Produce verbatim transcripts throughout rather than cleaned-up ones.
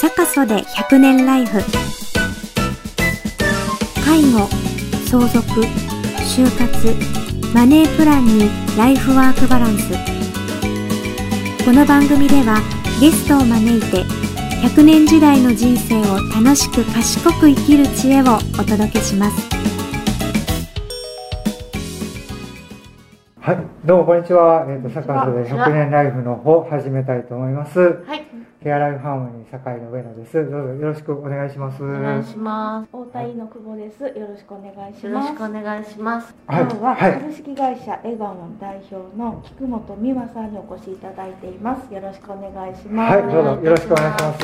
サカソでひゃくねんライフ。介護、相続、就活、マネープランにライフワークバランス。この番組ではゲストを招いてひゃくねん時代の人生を楽しく賢く生きる知恵をお届けします。 はい、どうもこんにちは。えっ、ー、とサカソでひゃくねんライフの方始めたいと思います。はい。ケアライフハーモニー堺の上野です。どうぞよろしくお願いします。 お願いします。 大田井の久保です。よろしくお願いします。 よろしくお願いします。 今日は株式会社笑顔の代表の菊本美和さんにお越しいただいています。よろしくお願いします。 はい、どうぞよろしくお願いします。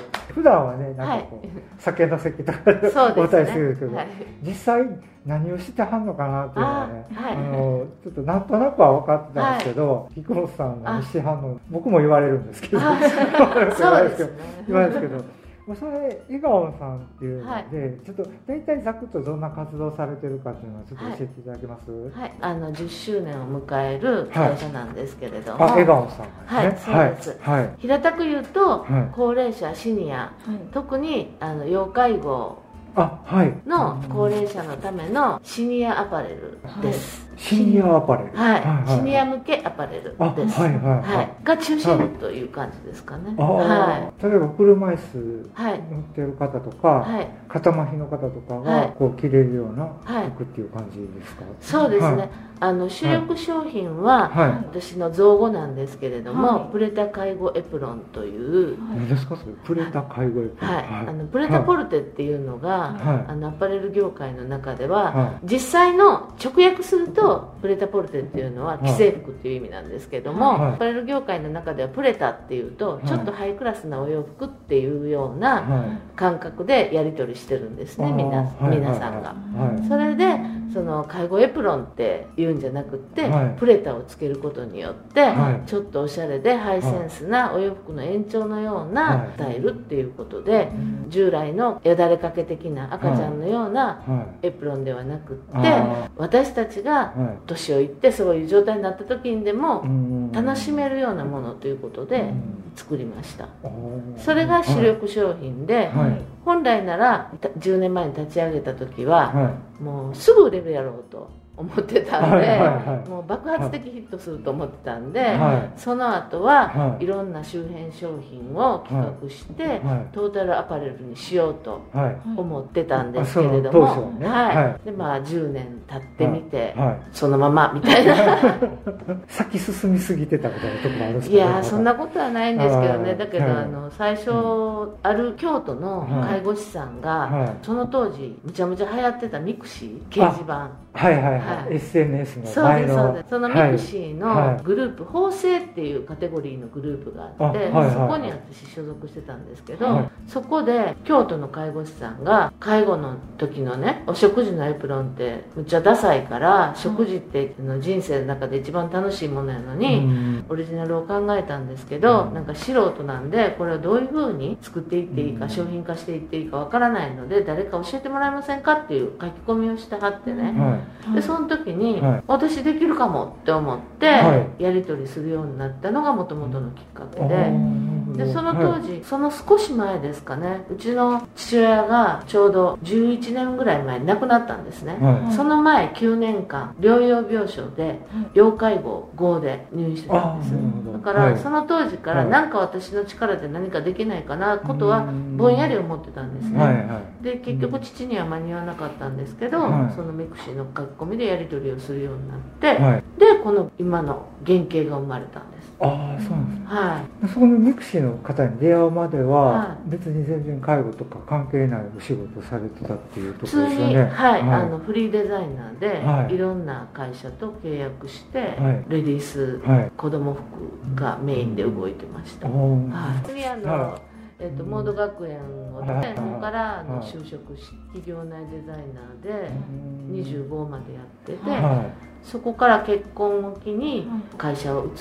普段はね、なんかこう、はい、酒の席とかでお歌いするんですけど、はい、実際何をしてはんのかなっていうのはね、あ、はい、あのちょっとなんとなくは分かってたんですけど、はい、菊本さん何してはんの、僕も言われるんですけど、そうですね、言われるんですけど、それ笑顔さんっていうので、はい、ちょっと大体ざくっとどんな活動されてるかっていうのをちょっと教えていただけます？ はい、あのじゅっしゅうねんを迎える会社なんですけれども、 はい、あ、笑顔さんがですね、はい、そうです、はい、平たく言うと、はい、高齢者シニア、はい、特にあの要介護の高齢者のためのシニアアパレルです、はい、 シニアアパレル、 はい、はい、シニア向けアパレルです、はいはいはいはい、が中心という感じですかね、 はい、例えば車椅子乗ってる方とか、はい、肩麻痺の方とかがこう着れるような服っていう感じですか？はい、 そうですね、はい、あの主力商品は、はい、私の造語なんですけれども、はい、プレタ介護エプロンという、 何ですかそれ？プレタ介護エプロン、 はい、はい、あのプレタポルテっていうのが、はい、あのアパレル業界の中では、はい、実際の直訳するとプレタポルテっていうのは既製服っていう意味なんですけども、はい、アパレル業界の中ではプレタっていうとちょっとハイクラスなお洋服っていうような感覚でやり取りしてるんですね、みんな、皆さんが、はい、それでその介護エプロンっていうんじゃなくって、はい、プレタをつけることによって、はい、ちょっとおしゃれでハイセンスなお洋服の延長のようなスタイルっていうことで、はい、従来のよだれかけ的な赤ちゃんのようなエプロンではなくって、はい、私たちが年をいってそういう状態になった時にでも楽しめるようなものということで作りました。それが主力商品で、はい、本来ならじゅうねんまえに立ち上げた時は、はい、もうすぐ売れるやろうと思ってたんで、はいはいはい、もう爆発的ヒットすると思ってたんで、はい、その後は、はい、いろんな周辺商品を企画して、はい、トータルアパレルにしようと思ってたんですけれども、はい、ね、はい、でまあじゅうねん経ってみて、はいはい、そのままみたいな先進みすぎてたこととかあるんですか？ いやそんなことはないんですけどね。だけど、はい、あの最初、うん、ある京都の介護士さんが、はい、その当時むちゃむちゃ流行ってたミクシー掲示板、 はいはいはい、はい、エスエヌエス の前の、 そうですそうです。そのミクシーのグループ、はい、法制っていうカテゴリーのグループがあって、はいはいはい、そこに私所属してたんですけど、はい、そこで京都の介護士さんが介護の時のねお食事のエプロンってむっちゃダサいから、食事って人生の中で一番楽しいものやのに、うん、オリジナルを考えたんですけど、うん、なんか素人なんでこれをどういう風に作っていっていいか、うん、商品化していっていいかわからないので誰か教えてもらえませんかっていう書き込みをしてはってね、はい、でその時に、はい、私できるかもって思って、はい、やり取りするようになったのがもともとのきっかけで、でその当時、はい、その少し前ですかね、うちの父親がちょうどじゅういちねんぐらい前に亡くなったんですね、はい、その前きゅうねんかん療養病床で要介護ごで入院してたんです。だから、はい、その当時から何か私の力で何かできないかなことはぼんやり思ってたんですね、はいはい、で結局父には間に合わなかったんですけど、はい、そのミクシーの書き込みでやり取りをするようになって、はい、でこの今の原型が生まれたんです。 ああそうなんですね、 はい、 そこのミクシーの方に出会うまでは別に全然介護とか関係ないお仕事されてたっていうところですよね。普通に、 はいはい、あのフリーデザイナーで、はい、いろんな会社と契約して、はい、レディース、はい、子供服がメインで動いてました、うん、はい、次あの、はい、えー、とモード学園を出て、そこからあの就職し企業内デザイナーでにじゅうごまでやってて、はい、そこから結婚を機に会社を移って、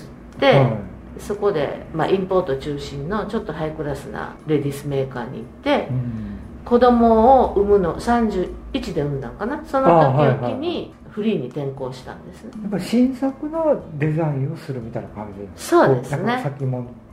はい、そこで、まあ、インポート中心のちょっとハイクラスなレディースメーカーに行って、うん、子供を産むのさんじゅういちで産んだんかな、その時を機にフリーに転向したんですね。 やっぱり新作のデザインをするみたいな感じ。 そうですね。 なんか先物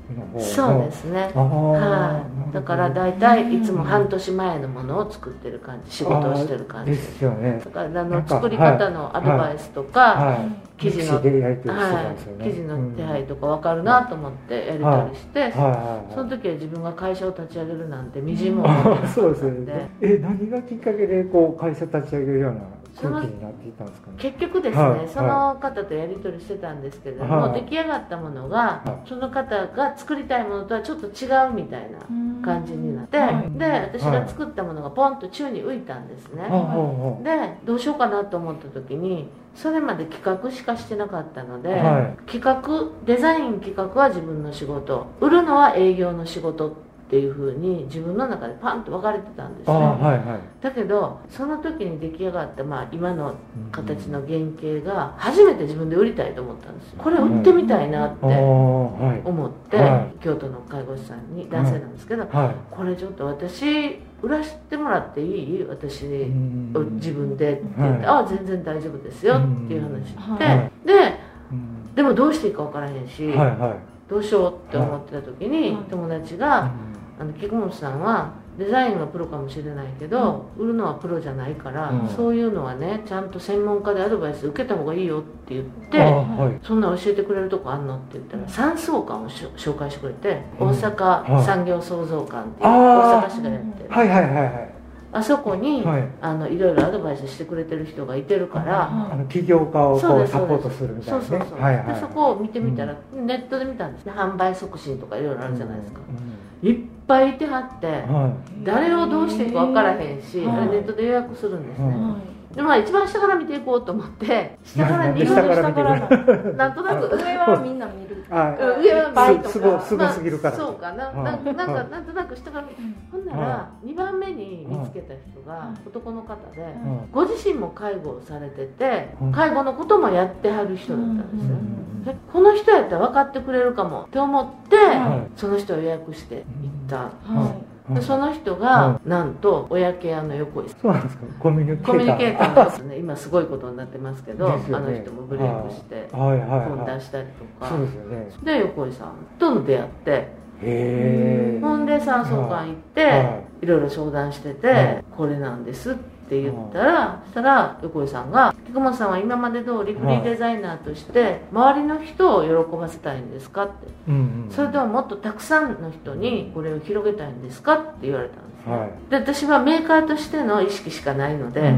の方。 そうですね。はい。だから大体いつも半年前のものを作ってる感じ、仕事をしてる感じですよね。 だからあの作り方のアドバイスとか、生地のでやり取りしてたんですよね。 生地の手配とか分かるなと思ってやり取りして、その時は自分が会社を立ち上げるなんてみじんも思ってなかったんで。そうですね。 え、何がきっかけでこう会社立ち上げるような空気になっていたんですかね。 結局ですね、はい、その方とやり取りしてたんですけれども、はい、出来上がったものが、はい、その方が作りたいものとはちょっと違うみたいな感じになって、はい、で私が作ったものがポンと宙に浮いたんですね、はい、でどうしようかなと思った時にそれまで企画しかしてなかったので、はい、企画デザイン企画は自分の仕事、売るのは営業の仕事っていう風に自分の中でパンと分かれてたんですね、はいはい、だけどその時に出来上がった、まあ、今の形の原型が初めて自分で売りたいと思ったんですよ。これ売ってみたいなって思って、はい、京都の介護士さんに男性なんですけど、はい、これちょっと私売らせてもらっていい？私自分でって言って、はい、ああ全然大丈夫ですよっていう話して、はい、ででもどうしていいか分からへんし、はいはい、どうしようって思ってた時に、はい、友達があの菊本さんはデザインはプロかもしれないけど、うん、売るのはプロじゃないから、うん、そういうのはねちゃんと専門家でアドバイス受けた方がいいよって言って、はい、そんな教えてくれるとこあんのって言ったら産総館を紹介してくれて、うん、大阪産業創造館っていう大阪市がやってる、はいはいはいはい、あそこに、はい、あのいろいろアドバイスしてくれてる人がいてるから、 あの起業家をこうサポートするみたいなね。 そうそうそう、はいはい、でそこを見てみたら、うん、ネットで見たんですね。販売促進とかいろいろあるじゃないですか、うんうん、いっぱいいてはって、はい、誰をどうしていいか分からへんし、はい、ネットで予約するんですね、はいでまあ、一番下から見ていこうと思って下から見る下からなんとなく上はみんな見る上は倍とかすごすぎるから、 まあ、そうかな、なんかなんとなく下から見る、ほんならにばんめに見つけた人が男の方で、ご自身も介護をされてて介護のこともやってはる人だったんですよ、でこの人やったら分かってくれるかもって思って、その人を予約して行った、はいでその人が、うん、なんと親ケアの横井さん。 そうなんですか。コミュニケーター。 コミュニケーターですね。今すごいことになってますけど、ね、あの人もブレイクして本出したりとか。そうですよね。で横井さんと出会って。へー。ほんで産総館行って、はい、いろいろ相談してて、はい、これなんですって言ったら、そしたら横井さんが菊本さんは今まで通りフリーデザイナーとして周りの人を喜ばせたいんですかって、うんうん、それとももっとたくさんの人にこれを広げたいんですかって言われたんですね、はい、で私はメーカーとしての意識しかないので、うんうん、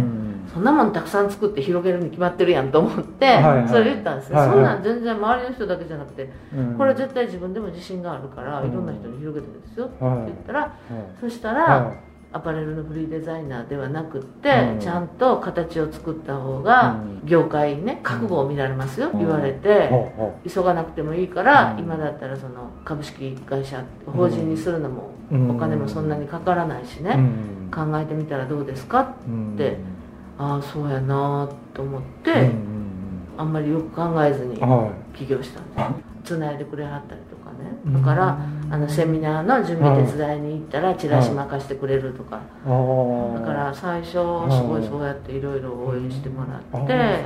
そんなもんたくさん作って広げるに決まってるやんと思って、はいはい、それ言ったんですね、はいはい、そんなん全然周りの人だけじゃなくて、うん、これは絶対自分でも自信があるから、うん、いろんな人に広げてるんですよって言ったら、はい、そしたら、はいアパレルのフリーデザイナーではなくって、うん、ちゃんと形を作った方が業界にね覚悟を見られますよ、うん、言われて、うん、急がなくてもいいから、うん、今だったらその株式会社法人にするのも、うん、お金もそんなにかからないしね、うん、考えてみたらどうですかって、うん、ああそうやなと思って、うん、あんまりよく考えずに起業したんです、つないでくれはったりとかね、だからあのセミナーの準備手伝いに行ったらチラシ任せてくれるとか、だから最初すごいそうやっていろいろ応援してもらって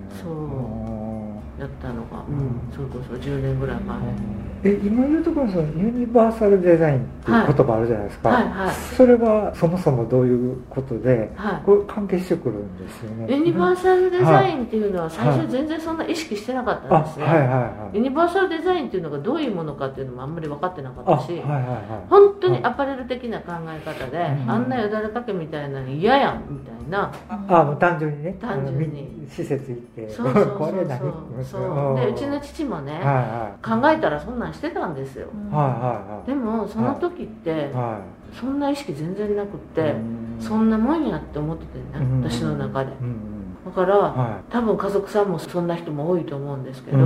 そうやったのが、うん、それこそじゅうねんぐらい前。 え今言うところのそのユニバーサルデザインっていう言葉あるじゃないですか、はいはいはい、それはそもそもどういうことで、はい、これ関係してくるんですよね。 ユニバーサルデザインっていうのは最初全然そんな意識してなかったんですね、はいはいはい、ユニバーサルデザインっていうのがどういうものかっていうのもあんまり分かってなかったし、はいはいはい、本当にアパレル的な考え方で、はい、あんなよだれかけみたいなの嫌やんみたいな、 ああもう単純にね単純に施設行ってそうそうそうこれ何そうでうちの父もね、はいはい、考えたらそんなんしてたんですよ、はいはいはい、でもその時って、はい、そんな意識全然なくって、そんなもんやって思っててね、私の中で、だから、はい、多分家族さんもそんな人も多いと思うんですけど、うん、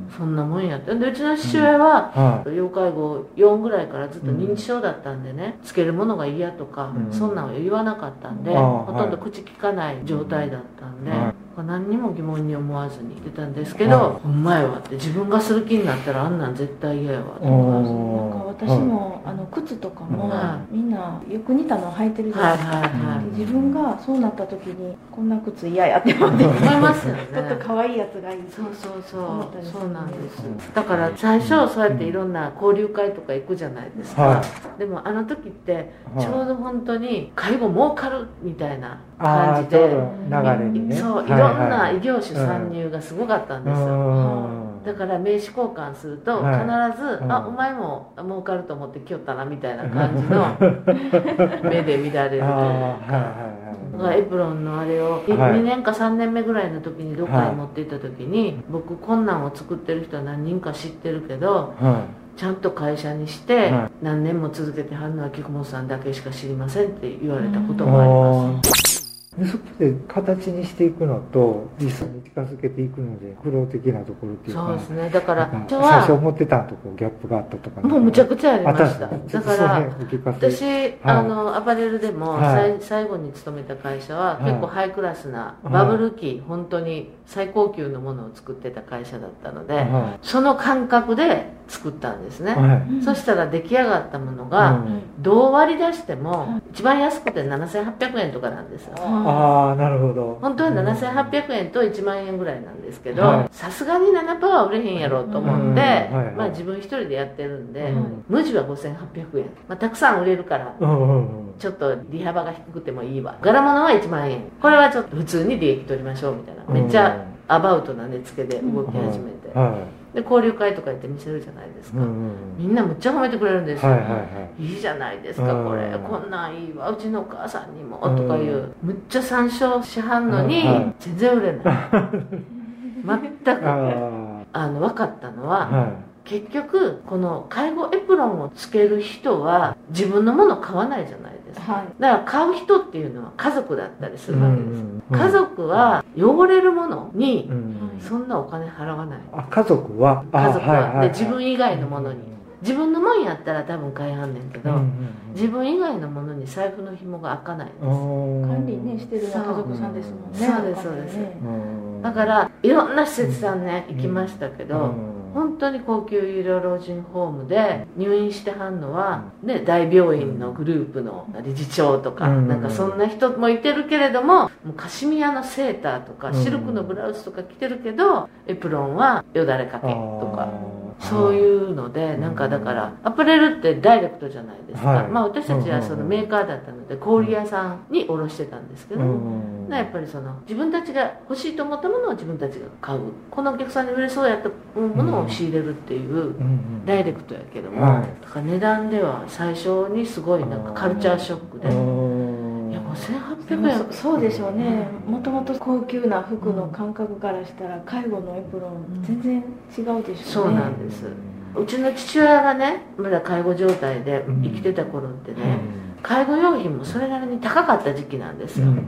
そんなもんやってでうちの父親は、うんはい、要介護よんぐらいからずっと認知症だったんでね、つけるものが嫌とか、うん、そんなんは言わなかったんで、ほとんど口聞かない状態だったんで、はい、 から何にも疑問に思わずに言ってたんですけど、うまいわって自分がする気になったらあんなん絶対嫌やわとか、なんか私もあの靴とかもみんなよく似たの履いてるじゃないですか、はいはいはい、自分がそうなった時にこんな靴嫌やって思って思いますよね。ちょっと可愛いやつがいい。 そうそうそうそうなんです。だから最初そうやっていろんな交流会とか行くじゃないですか、はい、でもあの時ってちょうど本当に介護儲かるみたいな感じで、 流れにね、 そういろんな異業種参入がすごかったんですよ、うん、だから名刺交換すると必ず、はい、あお前も儲かると思って来よったなみたいな感じの目で見られるというか、エプロンのあれをにねんかさんねんめぐらいの時にどっかに持って行った時に、はい、僕こんなんを作ってる人は何人か知ってるけど、はいちゃんと会社にして何年も続けてはるのは菊本さんだけしか知りませんって言われたこともあります。 でそこで形にしていくのと実際に近づけていくので苦労的なところっていうか、 そうですね、だから最初思ってたとこギャップがあったとか、 もうむちゃくちゃありました。だから私、はい、あのアパレルでも、はい、最後に勤めた会社は結構ハイクラスなバブル期、はい、本当に最高級のものを作ってた会社だったので、はい、その感覚で作ったんですね、はい、そしたら出来上がったものが、うん、どう割り出しても一番安くてななせんはっぴゃくえんとかなんですよ。 ああなるほど。 本当はななせんはっぴゃくえんといちまんえんぐらいなんですけど、さすがに ななパーセント は売れへんやろうと思って、まあ自分一人でやってるんで、うん、無地はごせんはっぴゃくえん、まあ、たくさん売れるから、うんうんうん、ちょっと利幅が低くてもいいわ、柄物はいちまんえん、これはちょっと普通に利益取りましょうみたいな、めっちゃアバウトな値付けで動き始めて、うんはいで交流会とか行って見せるじゃないですか、うんうん、みんなむっちゃ褒めてくれるんですよ、はいはいはい、いいじゃないですかこれ、こんなんいいわうちのお母さんにも、うん、とかいうむっちゃ参照しはんのに、うんはい、全然売れない全くあの分かったのは、はい、結局この介護エプロンをつける人は自分のもの買わないじゃないですか、はい、だから買う人っていうのは家族だったりするわけです、うんうん、家族は汚れるものにそんなお金払わない、 あ家族は家族は、はいはいはい、で自分以外のものに、自分のもんやったら多分買いはんねんけど、うんうんうん、自分以外のものに財布の紐が開かないんです。 管理ねしてるのは家族さんですもんね。 そうですそうです、ね、だからいろんな施設さんね、うん、行きましたけど、うん、本当に高級医療老人ホームで入院してはんのは、ね、大病院のグループの理事長とか、うん、なんかそんな人もいてるけれども、もうカシミヤのセーターとかシルクのブラウスとか着てるけど、エプロンはよだれかけとか、そういうので、なんかだからアパレルってダイレクトじゃないですか、はい、まあ私たちはそのメーカーだったので小売屋さんに卸してたんですけど、うん、やっぱりその自分たちが欲しいと思ったものを自分たちが買う、このお客さんに売れそうやったものを仕入れるっていうダイレクトやけども、はい、だから値段では最初にすごいなんかカルチャーショックで、いやごせんはっぴゃくえん、 そうでしょうね、もともと高級な服の感覚からしたら介護のエプロン全然違うでしょうね、 そうなんです。うちの父親がねまだ介護状態で生きてた頃ってね、うん、介護用品もそれなりに高かった時期なんですよ、うん、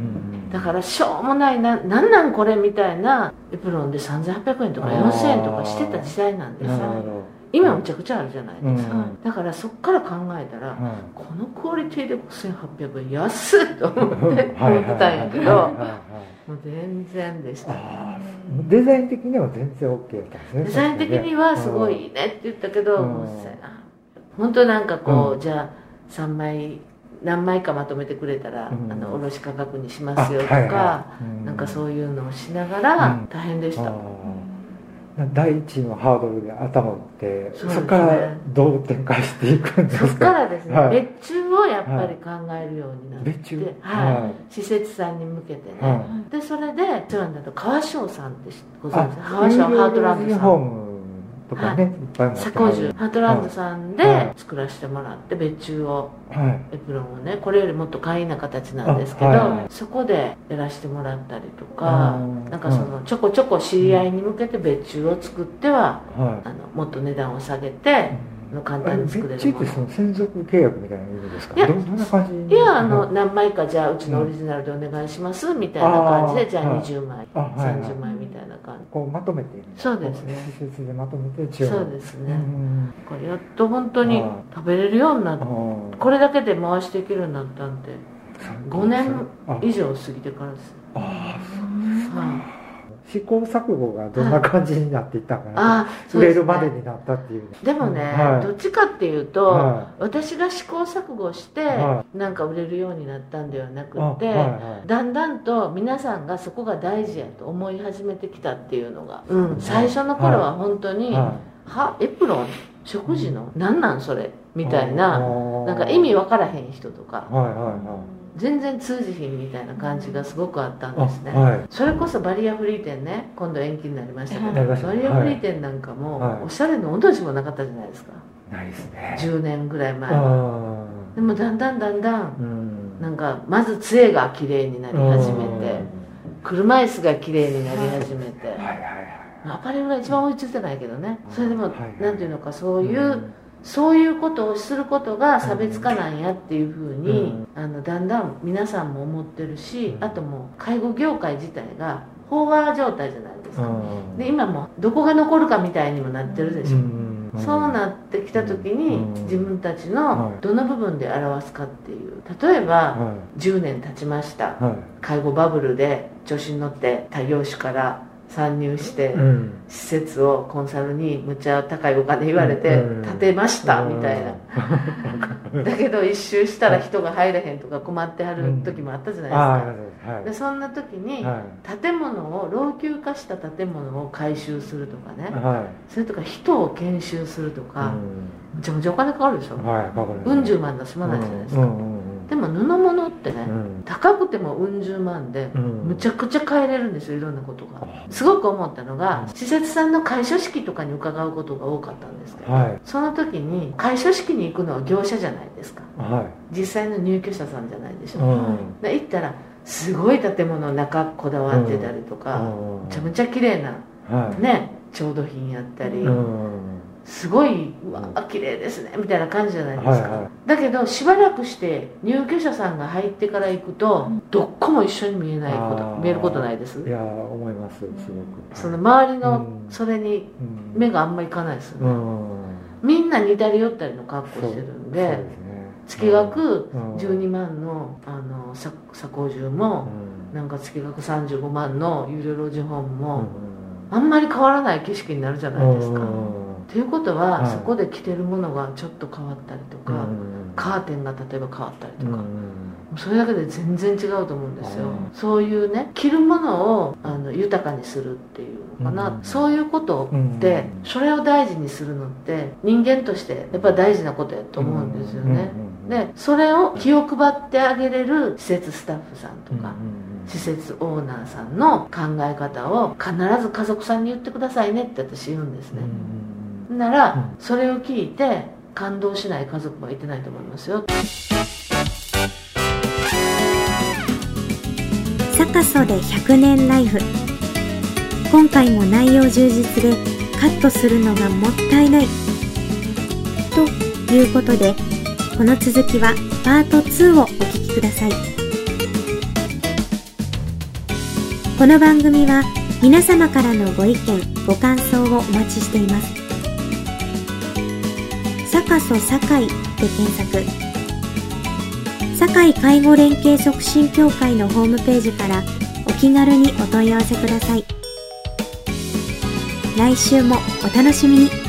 だからしょうもないな、なんなんこれみたいなエプロンでさんぜんはっぴゃくえんとかよんせんえんとかしてた時代なんですよ。今むちゃくちゃあるじゃないですか、うん、だからそっから考えたら、うん、このクオリティでごせんはっぴゃくえん安いと思って思ってたんやけど、もう全然でした。 デザイン的には全然 OK だったんですね。 デザイン的にはすごいいいねって言ったけど、うん、もう本当なんかこう、うん、じゃあさんまい何枚かまとめてくれたら、うん、あの卸価格にしますよとか、はいはい、なんかそういうのをしながら大変でした、うん第一のハードルで頭を打って そ,、ね、そこからどう展開していくんですか。 そこからですね、はい、別注をやっぱり考えるようになって、はい、別注、はいはい、施設さんに向けてね、はい、でそれでそうなんだと川翔さんってご存知ですか。川翔ハートランドさんとかね、はい、いっぱい持って佐光樹ハートランドさんで作らせてもらって別注を、はい、エプロンをねこれよりもっと簡易な形なんですけど、はい、そこでやらせてもらったりとか、なんかそのちょこちょこ知り合いに向けて別注を作っては、はい、あのもっと値段を下げて、の簡単に作れるもの。 別注ってその専属契約みたいな意味ですか。いや、どんな感じ？いや、あの何枚かじゃあうちのオリジナルでお願いしますみたいな感じで、じゃあにじゅうまい、さんじゅうまいみたいな感じ。 こうまとめている。 そうですね。 施設でまとめてそうですね。これやっと本当に食べれるようになって、これだけで回していけるようになったんでごねん以上過ぎてからです。ああ、そうですか。 試行錯誤がどんな感じになっていったかな、はい、売れるまでになったっていう、ね、 でもね、はい、どっちかっていうと、はい、私が試行錯誤して、はい、なんか売れるようになったんではなくて、はいはい、だんだんと皆さんがそこが大事やと思い始めてきたっていうのが、うん、最初の頃は本当に、はいはい、はエプロン食事の、うん、なんなんそれみたいな、なんか意味わからへん人とか、はいはいはい、全然通じひんみたいな感じがすごくあったんですね、はい、それこそバリアフリー店ね、今度延期になりましたけど、はい、バリアフリー店なんかも、はい、おしゃれのおの字もなかったじゃないですか。 ないですね。 じゅうねんぐらい前は。でもだんだんだんだん、うん、なんかまず杖が綺麗になり始めて、車椅子が綺麗になり始めて、はいはいはい、アパレルが一番追いついてないけどね、それでも、はいはい、なんていうのか、そういう、うん、そういうことをすることが差別化なんやっていうふうに、うん、あのだんだん皆さんも思ってるし、あともう介護業界自体が飽和状態じゃないですか、うん、で今もどこが残るかみたいにもなってるでしょ、うん、そうなってきた時に自分たちのどの部分で表すかっていう、例えばじゅうねん経ちました、介護バブルで調子に乗って他業種から参入して施設をコンサルにむっちゃ高いお金言われて建てましたみたいな、だけど一周したら人が入れへんとか困ってはる時もあったじゃないですか。でそんな時に建物を老朽化した建物を改修するとかね、それとか人を研修するとか、むちゃむちゃお金かかるでしょ、うん十万の済まないじゃないですか。でも布物ってね、うん、高くてもうん十万で、うん、むちゃくちゃ買えれるんですよ、いろんなことが。すごく思ったのが、施設さんの開所式とかに伺うことが多かったんですけど、はい、その時に開所式に行くのは業者じゃないですか、はい、実際の入居者さんじゃないでしょ、うん、で行ったらすごい建物の中こだわってたりとか、うん、むちゃむちゃ綺麗な、はい、ね、調度品やったり、うん、すごい、うわー綺麗ですねみたいな感じじゃないですか、はいはい、だけどしばらくして入居者さんが入ってから行くと、うん、どっこも一緒に見えないこと見えることないです。 いや思います、すごく。 その周りのそれに目があんまりいかないですよね、うん、みんな似たり寄ったりの格好してるんで、そう、そうですね、月額じゅうにまんの、あの鎖工住も、うん、なんか月額さんじゅうごまんの有料老人ホームも、うん、あんまり変わらない景色になるじゃないですか、うん、ということは、はい、そこで着てるものがちょっと変わったりとか、うん、カーテンが例えば変わったりとか、うん、それだけで全然違うと思うんですよ、うん、そういうね、着るものをあの豊かにするっていうのかな、うん、そういうことって、うん、それを大事にするのって人間としてやっぱ大事なことやと思うんですよね、うん、でそれを気を配ってあげれる施設スタッフさんとか、うん、施設オーナーさんの考え方を必ず家族さんに言ってくださいねって私言うんですね、うん、なら、うん、それを聞いて感動しない家族はいてないと思いますよ。 サカソでひゃくねんライフ。今回も内容充実でカットするのがもったいないということで、この続きはパートツーをお聞きください。この番組は皆様からのご意見ご感想をお待ちしています。サカソ堺で検索。堺介護連携促進協会のホームページからお気軽にお問い合わせください。来週もお楽しみに。